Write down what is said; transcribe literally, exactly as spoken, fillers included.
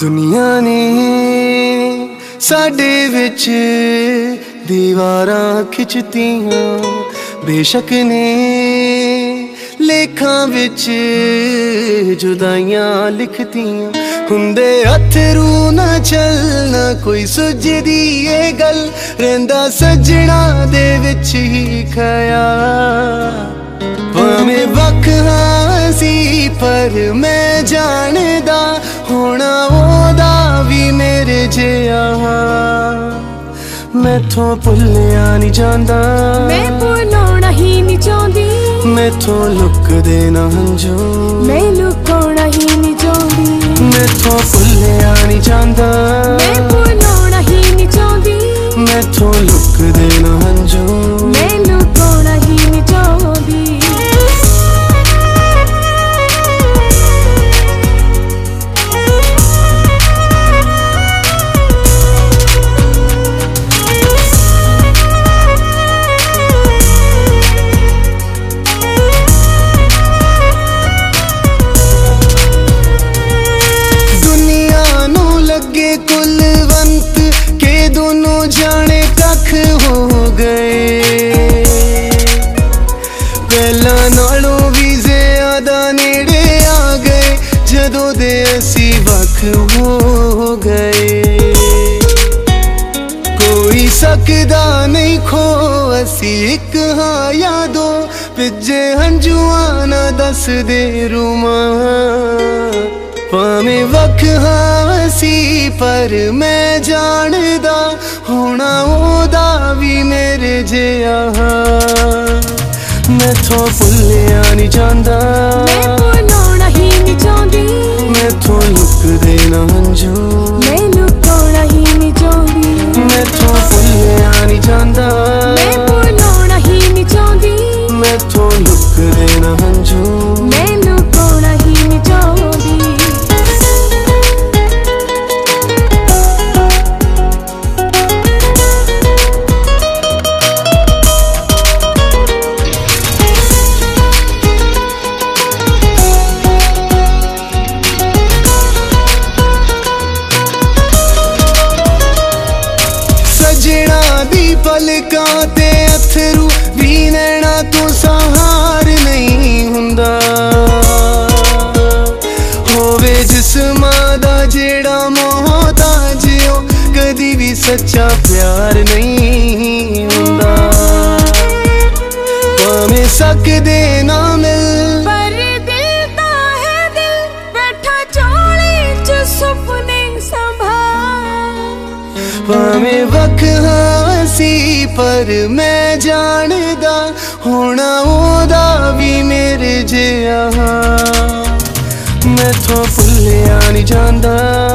दुनिया ने साडे विच दीवारां खिचतियां, बेशक ने लेखां विच जुदाइयां लिखतियां। हुंदे अथरू ना चलना कोई सुझदी ए गल, रहिंदा सजना दे विच ही ख्याल। भावें वख हां सी पर मैं जानदा होना ओदा भी मेरे जिहा। मैथों भुल्लिया नहीं जांदा, मैं भुलाउणा ही नहीं चाहुंदी। मैथों लुकदे ना हंजू, मैं लुकाउणा ही नहीं चाहुंदी। मैथों भुल्लिया नहीं जांदा, मैं भुलाउणा ही नहीं चाहुंदी। मैथों लुकदे ना हंजू, मैं लुकाउणा ही नहीं चाहुंदी। कुलवंत के दोनों जाने कख हो गए, पहला नालों भी ज्यादा नेड़े आ गए, जदों दे असी वख हो गए। कोई सकदा नहीं खो असी एक हाँ या दो, पिजे हंजुआ ना दस दे रूमा। भावें वख हां सी पर मैं जानदा होना ओदा भी मेरे जिहा। मैथों भुल्लिया नहीं जांदा, मैं भुलाउणा ही नहीं चाहुंदी। मैथों लुकदे ना हंजू, मैं लुकाउणा ही नहीं चाहुंदी। मैथों भुल्लिया नहीं जांदा, मैं भुलाउणा ही नहीं चाहुंदी। मैथों लुकदे ना हंजू, मैं लुकाउणा ही नहीं चाहुंदी। सजना दी पलकां ते अथरू भी नैना तो सहार नहीं हुंदा। होवे जिस्मां दा जेड़ा मोहताज ओ कदी भी सच्चा प्यार नहीं हुंदा। भावें सकदे ना मिल पर दिल ता है दिल, बैठा चोली च सुपने संभाल। भावें वख हां सी पर मैं जानदा होना ओदा भी मेरे जिहा। मैथों भुल्लिया नहीं जांदा,